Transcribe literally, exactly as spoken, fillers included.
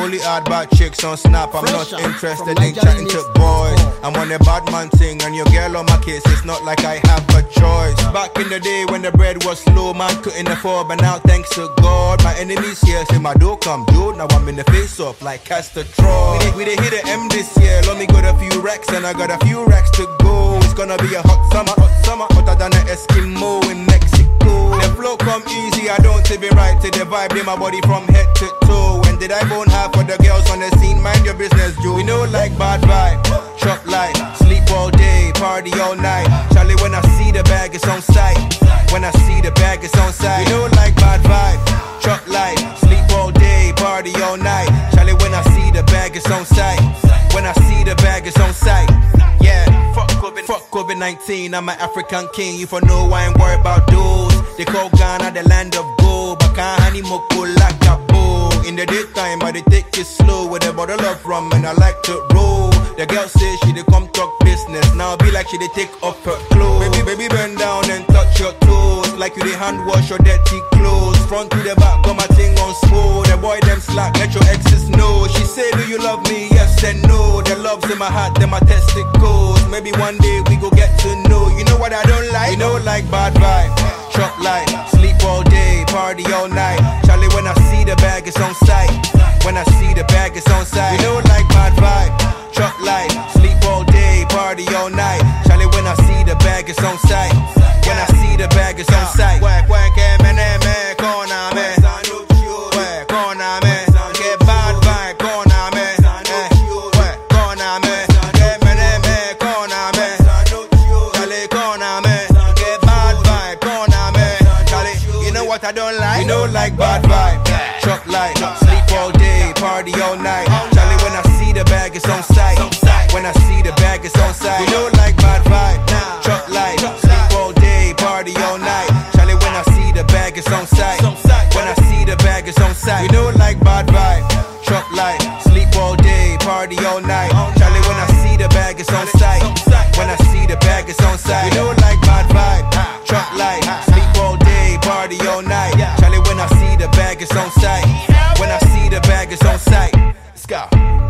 only add bad chicks on Snap. I'm not interested in chatting to boys. I'm on a bad man thing, and your girl on my case. It's not like I have a choice. Back in the day when the bread was slow, man couldn't afford, but now thanks to God, my enemies here say my door come due. Now I'm in the face off like Castor Troy. We, we they hit the M this year. Let me got a few racks, and I got a few racks to go. It's gonna be a hot summer, hot summer, hotter than an Eskimo in Mexico. The flow come easy, I don't live it right to the vibe in my body from head to toe. And did I bone half for the girls on the scene? Mind your business, Joe. We know like bad vibe, chop light, sleep all day, party all night. Charlie, when I see the bag, it's on sight. When I see the bag, it's on sight. We know like bad vibe, chop light, sleep all day, party all night. Charlie, when I see the bag, it's on sight. When I see the bag, it's on sight. Yeah, fuck COVID, fuck COVID nineteen. I'm an African king. You for know I ain't worried about those. They call Ghana the land of gold, but can't honey moko like a bow. In the daytime, I they take it slow with a bottle of rum, and I like to roll. The girl says she they come talk business. Now be like she they take off her clothes. Baby, baby, bend down and touch your toes, like you they hand wash your dirty clothes. Front to the back, got my thing on smooth. The boy them slack, let your exes know. She say, do you love me? Yes and no. The love's in my heart, then my testicles. Maybe one day we go get to know. You know what I don't like? You know like bad vibe, chop light, sleep all day, party all night. Charlie, when I see the bag, it's on sight. When I see the bag, it's on sight. You know like bad vibe, chop light, sleep all day, party all night. Charlie, when I see the bag, it's on sight. When I see the bag, it's on sight. Work, work, eh, man, eh, man, corner, man. Work, corner, man. Get bad vibe, corner, man. Eh, work, corner, man. Get man, eh, man, corner, man. Charlie, corner, man. Get bad vibe, corner, man. Charlie, you know what I don't like? You know like bad vibe, chop light, sleep all day, party all night. Charlie, when I see the bag, it's on sight. When I see the bag, it's on sight. You know like bad vibe, chop light, sleep all day, party all night. Charlie, when I see the bag, it's on sight. When I see the bag, it's on sight. You know like bad vibe, chop light, sleep all day, party all night. Charlie, when I see the bag, it's on sight. When I see the bag, it's on sight. You know like bad vibe, chop light, sleep all day, party all night. Charlie, when I see the bag, it's on sight. When I see the bag, it's on sight. Let's go.